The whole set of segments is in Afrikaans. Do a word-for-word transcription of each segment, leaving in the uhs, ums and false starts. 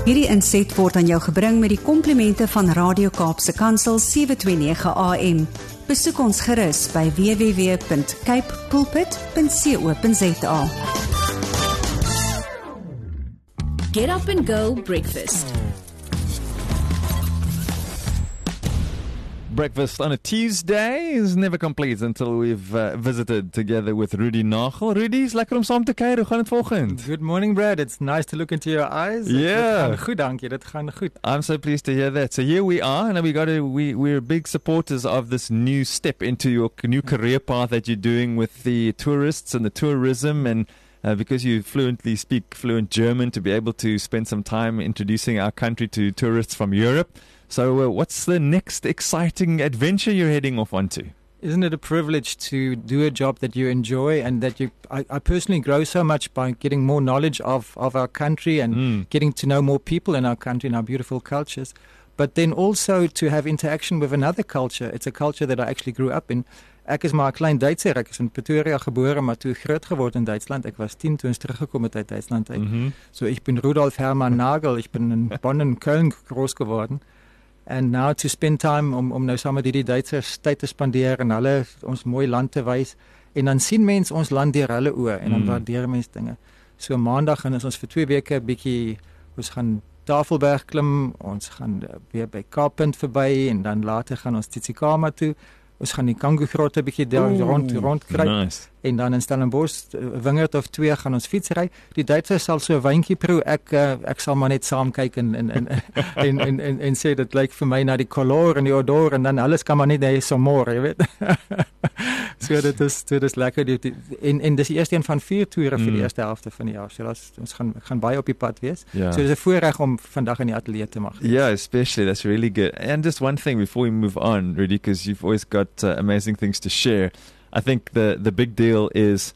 Hierdie inset word aan jou gebring met die komplimente van Radio Kaapse Kansel sewe twee nege A M. Besoek ons gerus by w w w punt cape pulpit punt co punt za. Get up and go breakfast. Breakfast on a Tuesday is never complete until we've uh, visited together with Rudy Nagel. Rudy, is lekker om saam te kuier. Hoe gaan het volgend? Good morning, Brad. It's nice to look into your eyes. Yeah. Dit gaan goed, dankie. Dit gaan goed. I'm so pleased to hear that. So here we are, and we got to, we we're big supporters of this new step into your new career path that you're doing with the tourists and the tourism, and uh, because you fluently speak fluent German, to be able to spend some time introducing our country to tourists from Europe. So uh, what's the next exciting adventure you're heading off onto? Isn't it a privilege to do a job that you enjoy and that you, I, I personally grow so much by getting more knowledge of, of our country and Mm. getting to know more people in our country and our beautiful cultures, but then also to have interaction with another culture. It's a culture that I actually grew up in. Ek is maar 'n klein Duitser, ek is in Pretoria gebore, maar toe groot geword in Duitsland. Ek was tien toe ons teruggekom het uit Duitsland uit. Mm-hmm. So ich bin Rudolf Hermann Nagel, ich bin in Bonn en Köln groß geworden. And now to spend time om om nou saam met hierdie Duitsers tyd te spandeer en hulle ons mooi land te wys, en dan sien mens ons land deur hulle oë en dan Mm. waardeer mens dinge. So maandag gaan ons vir twee weke bietjie, ons gaan Tafelberg klim, ons gaan uh, weer by Kaappunt verby en dan later gaan ons Tsitsikamma toe. Ons gaan die Kango-grotte bietjie daar Ooh, rond rond kry. Nice. En dan in Stellenbosch, 'n wingerd of twee gaan ons fietsry. Die Duitsers sal so 'n wyntjie proe. Ek uh, ek sal maar net saam kyk en en en en en, en, en sê dit lyk vir my na die kleur en die odor en dan alles kan maar net hy so môre, jy weet. So dit is dit is lekker die, die, en en dis die eerste een van vier toere vir die Mm. eerste helfte van die jaar. So ons ons gaan gaan baie op die pad wees. Yeah. So dis 'n voorreg om vandag in die ateljee te mag. Yeah, especially. That's really good. And just one thing before we move on, Rudy, because you've always got uh, amazing things to share. I think the, the big deal is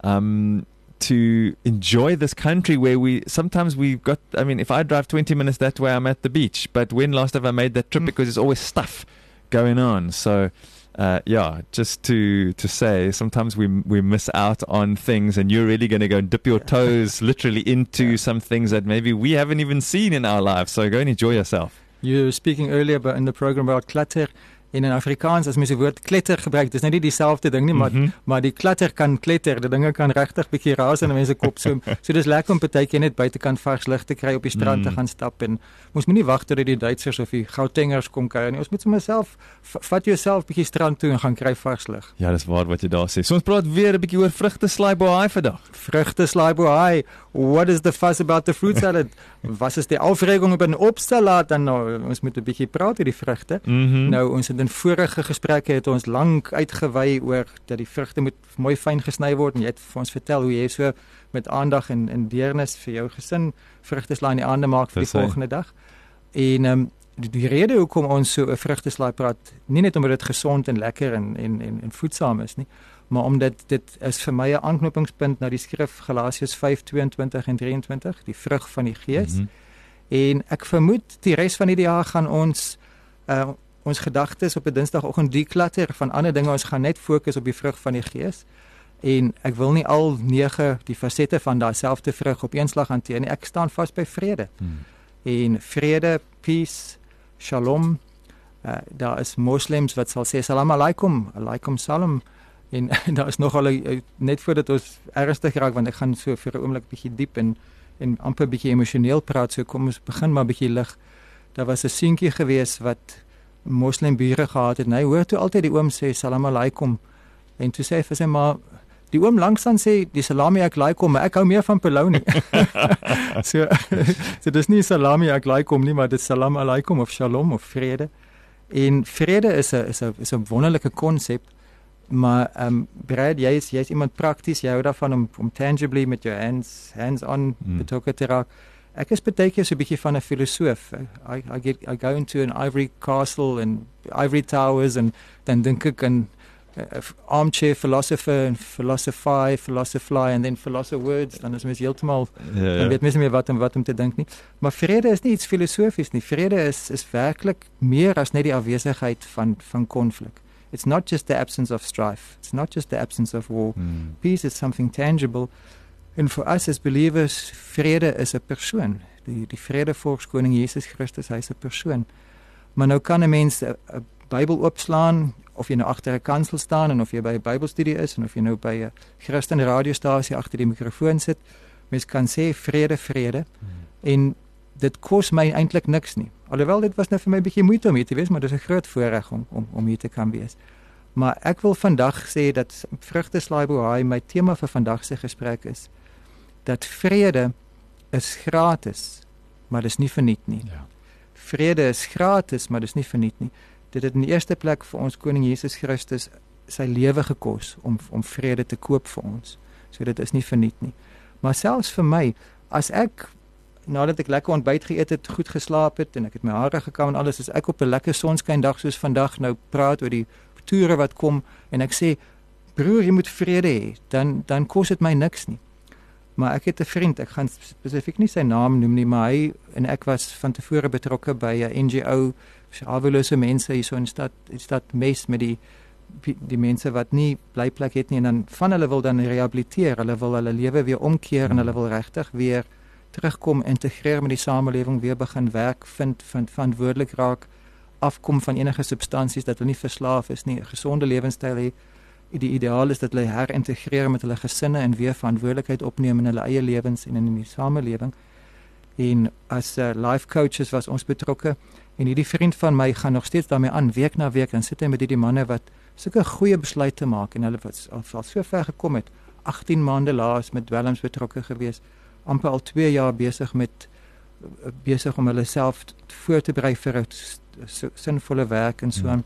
um, to enjoy this country where we, sometimes we've got, I mean, if I drive twenty minutes that way, I'm at the beach. But when last have I made that trip? Mm. Because there's always stuff going on. So, uh, yeah, just to, to say, sometimes we we miss out on things, and you're really going to go and dip your toes literally into Yeah. some things that maybe we haven't even seen in our lives. So go and enjoy yourself. You were speaking earlier about in the program about klatter. En in Afrikaans, as mens die woord kletter gebruik, dis nou nie dieselfde ding nie, maar Mhm. maar die klatter kan kletter, die dinge kan regtig bietjie raas in mense kop. So so dis lekker om partykeer net buitekant vars lig te kry, op die strand Mm. te gaan stap, en ons moet nie wag tot die Duitsers of die Gautengers kom kuier nie. Ons moet sommer self v- vat jouself bietjie strand toe en gaan kry vars lig. Ja, dis waar wat jy daar sê. So ons praat weer 'n bietjie oor vrugte slaaiboai vandag. Vrugte slaaiboai. What is the fuss about the fruit salad? Was is die Aufregung über den Obstsalat? Dan nou, ons moet 'n bietjie praat oor die vrugte. Mhm. Nou, ons het in vorige gesprekke het ons lank uitgewy oor dat die vrugte moet mooi fyn gesny word, en jy het vir ons vertel hoe jy so met aandag en en deernis vir jou gesin vrugteslaai in die aande maak vir die Dis hy. volgende dag. En ehm um, die, die rede hoekom ons so 'n vrugteslaai praat, nie net omdat dit gesond en lekker en en en, en voedsaam is nie, maar omdat dit is vir my 'n aanknopingspunt na die skrif Galasiërs vyf tweeëntwintig en drieëntwintig, die vrug van die Gees. Mhm. En ek vermoed die res van die jaar gaan ons uh, ons gedagtes op 'n Dinsdagoggend deklatter van ander dinge. Ons gaan net fokus op die vrug van die Gees. En ek wil nie al nege die fasette van daai selfde vrug op een slag hanteer nie. Ek staan vas by vrede. Hmm. En vrede, peace, shalom. Uh, daar is moslems wat sal sê salam alaikum, alaikum salam. En daar is nog al net voordat ons ernstig raak, want ek gaan so vir 'n oomblik bietjie diep en en amper bietjie emosioneel praat. So kom ons begin maar bietjie lig. Daar was 'n seentjie gewees wat moslembure gehad het. Hy hoor toe altyd die oom sê salam alaikum, en toe sê hy vir sy ma, die oom langs aan sê die salami alaikum, maar ek hou meer van polony. so so dis nie salami alaikum nie, maar dit salam alaikum of shalom of vrede. En vrede is 'n is 'n is 'n wonderlike konsep, maar ehm um, Brad, jy is jy's iemand prakties, jy hou daarvan om om tangibly met jou hands hands on Mm. betrokke te raak. Ek is baie keer so 'n bietjie van 'n filosoof. I I get I go into an ivory castle and ivory towers, en dan dink ek aan uh, armchair philosopher and philosophy, philosophy and then philosopher words, dan is mens heeltemal Ja, dan ja. weet mens nie meer wat om wat om te dink nie. Maar vrede is nie iets filosofies nie. Vrede is is werklik meer as net die afwesigheid van van konflik. It's not just the absence of strife. It's not just the absence of war. Hmm. Peace is something tangible. And for us as believers, vrede is 'n persoon. Die die vredevors koning Jesus Christus, hy's 'n persoon. Maar nou kan 'n mens 'n Bybel oopslaan, of jy nou agter 'n kansel staan en of jy by 'n Bybelstudie is en of jy nou by 'n Christen radiostasie agter die mikrofoon sit, mens kan sê vrede, vrede. Hmm. En dit kos my eintlik niks nie. Alhoewel dit was nou vir my 'n bietjie moeite om hier te wees, maar dit is 'n groot voorreg om om om hier te kan wees. Maar ek wil vandag sê dat Vrugteslaai Bohaai my tema vir vandag se gesprek is dat vrede is gratis, maar dis nie verniet nie. Ja. Vrede is gratis, maar dis nie verniet nie. Dit het in die eerste plek vir ons koning Jesus Christus sy lewe gekos om om vrede te koop vir ons. So dit is nie verniet nie. Maar selfs vir my, as ek nadat ek lekker ontbyt geëet het, goed geslaap het en ek het my hare gekam en alles, as ek op 'n lekker sonskyndag soos vandag nou praat oor die toere wat kom en ek sê broer, jy moet vrede hê, dan dan kos dit my niks nie. Maar ek het 'n vriend, ek gaan spesifiek nie sy naam noem nie, maar hy en ek was van tevore betrokke by 'n N G O, awelose mense hier so in stad, in stad Mes met die die mense wat nie blyplek het nie en dan van hulle wil dan rehabiliteer, hulle wil hulle lewe weer omkeer en hulle wil regtig weer terugkom, integreer met die samelewing, weer begin werk, vind, vind verantwoordelik raak, afkom van enige substansies, dat hulle nie verslaaf is nie, 'n gesonde lewenstyl hê. Die ideaal is dat hulle herintegreer met hulle gesinne en weer verantwoordelikheid opneem in hulle eie lewens en in die samelewing. En as uh, life coaches was ons betrokke en hierdie vriend van my gaan nog steeds daarmee aan, week na week, en sit hy met hierdie manne wat sulke goeie besluite maak en hulle wat al, al so ver gekom het, agttien maande laas met dwelms betrokke gewees, amper al twee jaar besig met besig om hulle self voor te berei vir 'n sinvolle werk en so aan.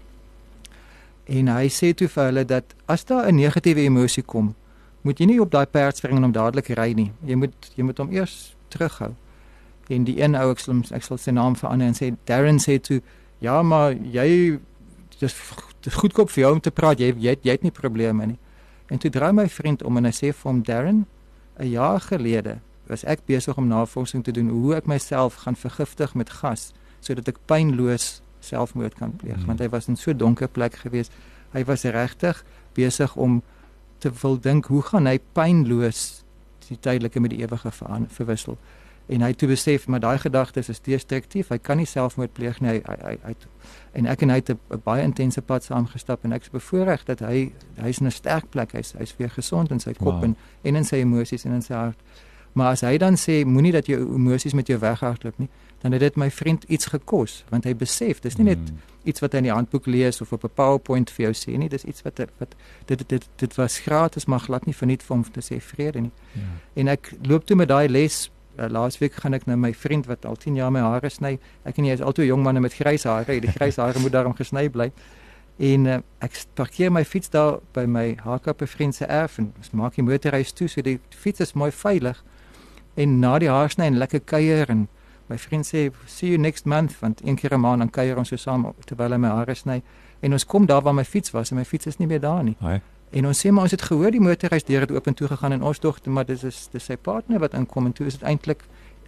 Hmm. En hy sê toe vir hulle dat as daar 'n negatiewe emosie kom, moet jy nie op daai perd spring en hom dadelik ry nie. Jy moet jy moet hom eers terughou. En die een ou ek sal, ek sal sy naam verander en sê Darren sê toe, ja, maar jy dis dis goedkoop vir jou om te praat, jy jy, jy het nie probleme nie. En toe draai my vriend om en hy sê vir hom, Darren, 'n jaar gelede was ek besig om navorsing te doen hoe ek myself gaan vergiftig met gas sodat ek pynloos selfmoord kan pleeg, mm. want hy was in so 'n donker plek gewees. Hy was regtig besig om te wil dink hoe gaan hy pynloos die tydelike met die ewige ver, verwissel. En hy het toe besef maar daai gedagtes is destruktief. Hy kan nie selfmoord pleeg nie. Hy hy hy, hy en ek en hy het 'n baie intense pad saamgestap en ek is bevoorreg dat hy hy's in 'n sterk plek. Hy's hy's weer gesond in sy kop wow. en en in sy emosies en in sy hart. Maar as hy dan sê moenie dat jou emosies met jou weghardloop nie, dan het dit my vriend iets gekos, want hy besef dis nie net mm. iets wat hy in die handboek lees of op 'n PowerPoint vir jou sê nie, dis iets wat wat dit dit dit, dit was gratis, maar glad nie verniet vir hom te sê vrede nie. Ja. En ek loop toe met daai les. Uh, laas week gaan ek nou my vriend wat al tien jaar my hare sny. Ek en hy is altyd jong manne met grys hare. Die grys hare moet daarom gesny bly. En uh, ek parkeer my fiets daar by my haarkappe vriend se erf en maak die motorhuis toe, so die fiets is mooi veilig. En na die haarsny en lekker kuier en my vriend sê see you next month, want een keer 'n maand dan kuier ons so saam terwyl hy my hare sny. En ons kom daar waar my fiets was en my fiets is nie meer daar nie. Hoi. En ons sê maar ons het gehoor die motorhuis deur het oop en toe gegaan en ons dogter maar dis is dis sy partner wat inkom en toe is dit eintlik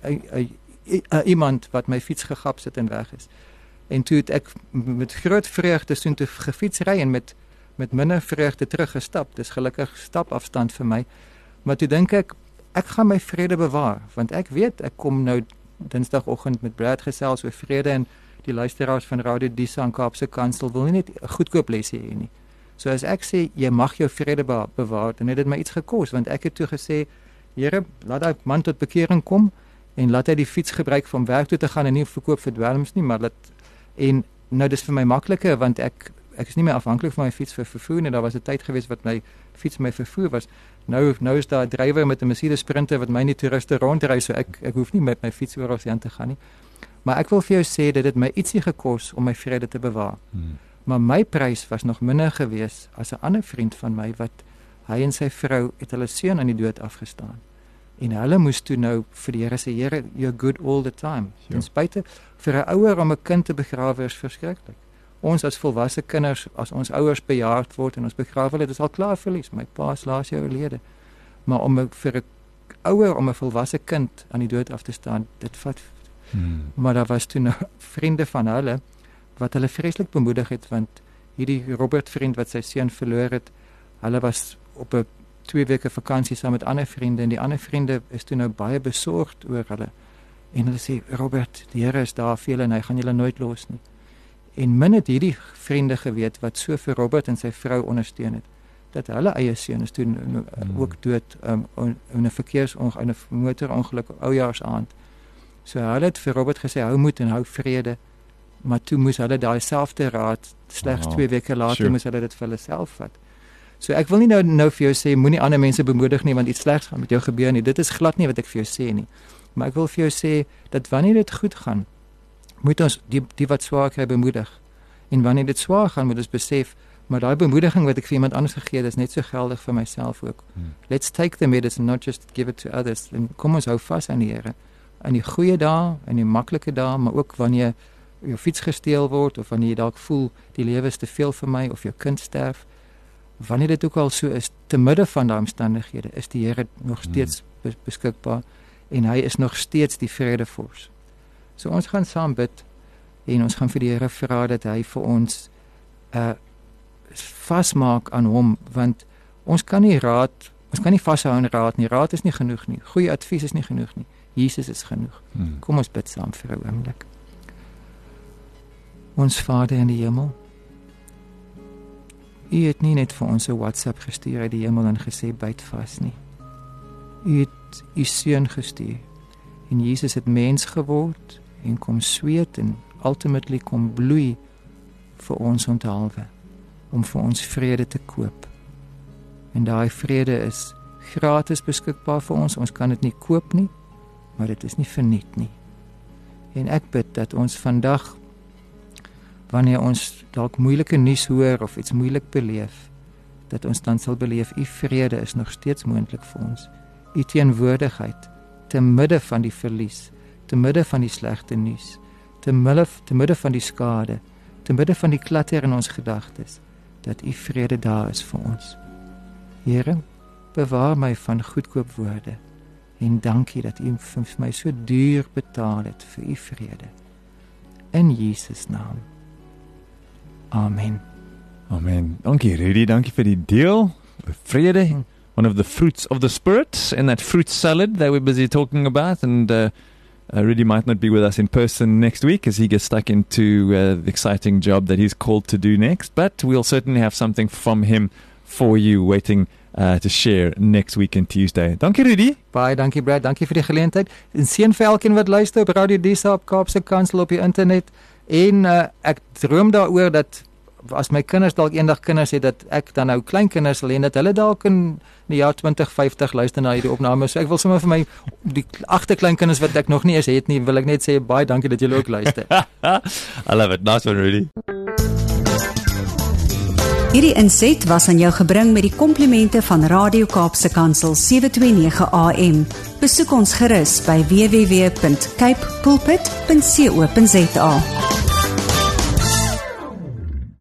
iemand wat my fiets gegap sit en weg is. En toe het ek met groot vreugde so toe gefiets ry en met met minder vreugde teruggestap. Dis gelukkig stapafstand vir my. Maar toe dink ek ek gaan my vrede bewaar want ek weet ek kom nou Dinsdagoggend met Brad gesels oor vrede en die luisteraars van Radio Disa en Kaapse Kansel wil nie net 'n goedkoop lesie hê nie. So as ek sê jy mag jou vrede bewaar, dan het dit my iets gekos want ek het toe gesê, Here, laat daai man tot bekering kom en laat hy die fiets gebruik om werk toe te gaan en nie verkoop vir dwelms nie, maar laat en nou dis vir my makliker want ek ek is nie meer afhanklik van my fiets vir vervoer nie. Daar was 'n tyd gewees wat my fiets my vervoer was. Nou nou is daar 'n drywer met 'n Mercedes Sprinter wat my nie toeriste rondry, so ek ek hoef nie met my fiets oral heen te gaan nie. Maar ek wil vir jou sê dat dit my ietsie gekos om my vrede te bewaar. Hmm. Maar my prys was nog minder gewees as 'n ander vriend van my wat hy en sy vrou het hulle seun aan die dood afgestaan. En hulle moes toe nou vir die Here sê, Here, you're good all the time. Ja. Ten spyte vir 'n ouer om 'n kind te begrawe is verskriklik. Ons as volwasse kinders, as ons ouers bejaard word en ons begrawe hulle, dit is al klaar verlies. My pa is laas jaar oorlede. Maar om vir 'n ouer om 'n volwasse kind aan die dood af te staan, dit vat. Hmm. Maar daar was toe nou vriende van hulle wat hulle vreeslik bemoedig het want hierdie Robert vriend wat sy seun verloor het, hulle was op 'n twee weke vakansie saam met ander vriende en die ander vriende is toe nou baie besorgd oor hulle En hulle sê, Robert, die Here is daar vir julle en hy gaan julle nooit los nie. En min het hierdie vriende geweet wat so vir Robert en sy vrou ondersteun het, dat hulle eie seun is toe mm. ook dood um, in 'n verkeersongeluk, in 'n motorongeluk oujaarsaand. So hulle het vir Robert gesê, hou moed en hou vrede, maar toe moes hulle daai selfde raad, slegs wow. twee weke later sure. moes hulle dit vir hulle self vat. So ek wil nie nou, nou vir jou sê, moenie ander mense bemoedig nie, want iets slegs gaan met jou gebeur nie, dit is glad nie wat ek vir jou sê nie. Maar ek wil vir jou sê, dat wanneer dit goed gaan, moet ons die, die wat swaar kry bemoedig. En wanneer dit swaar gaan, moet ons besef, maar daai bemoediging wat ek vir iemand anders gegee het, is net so geldig vir myself ook. Hmm. Let's take the medicine, not just give it to others. En kom ons hou vas aan die Here. In die goeie dae, in die maklike dae, maar ook wanneer jou fiets gesteel word, of wanneer jy dalk voel, die lewe is te veel vir my, of jou kind sterf, wanneer dit ook al so is, te midde van daai omstandighede, is die Here nog steeds hmm. beskikbaar, en hy is nog steeds die vredevors. So ons gaan saam bid, en ons gaan vir die Here vra dat hy vir ons uh, vasmaak aan hom, want ons kan nie raad, ons kan nie vashou aan raad nie, raad is nie genoeg nie, goeie advies is nie genoeg nie, Jesus is genoeg. Hmm. Kom ons bid saam vir 'n oomblik. Ons Vader in die hemel, U het nie net vir ons 'n WhatsApp gestuur uit die hemel en gesê byt vas nie. U het U seun gestuur, en Jesus het mens geword, en kom sweet, en ultimately kom bloei vir ons onthaalwe, om vir ons vrede te koop. En daai vrede is gratis beskikbaar vir ons, ons kan dit nie koop nie, maar dit is nie verniet nie. En ek bid dat ons vandag, wanneer ons dalk moeilike nuus hoor, of iets moeilik beleef, dat ons dan sal beleef, U vrede is nog steeds moontlik vir ons. U teenwoordigheid, te midde van die verlies, te midde van die slegte nuus, te midde, te midde van die skade, te midde van die klatter in ons gedagtes, dat U vrede daar is vir ons. Here, bewaar my van goedkoop woorde, en dankie dat U vir my so duur betaal het vir U vrede. In Jesus naam. Amen. Amen. Dankie Rudy, dankie vir die deel. Vrede, one of the fruits of the Spirit, in that fruit salad that we're busy talking about, and uh, uh, Rudy might not be with us in person next week as he gets stuck into uh, the exciting job that he's called to do next, but we'll certainly have something from him for you waiting uh, to share next week and Tuesday. Dankie Rudy. Baie dankie Brad, dankie vir die geleentheid. En seën vir elkeen wat luister op Radio Disa, op Kaapse Kansel, op die internet. En uh, ek droom daaroor dat as my kinders dalk eendag kinders het, dat ek dan nou kleinkinders sal hê, dat hulle dalk in die jaar twintig vyftig luister na hierdie opname. So ek wil sommer vir my die agter kleinkinders wat ek nog nie eens het nie, wil ek net sê baie dankie dat julle ook luister. I love it. Nice one, Rudy. Hierdie inset was aan jou gebring met die komplimente van Radio Kaapse Kansel sewe twee nege A M. Besoek ons gerus by w w w punt cape pulpit punt co punt za.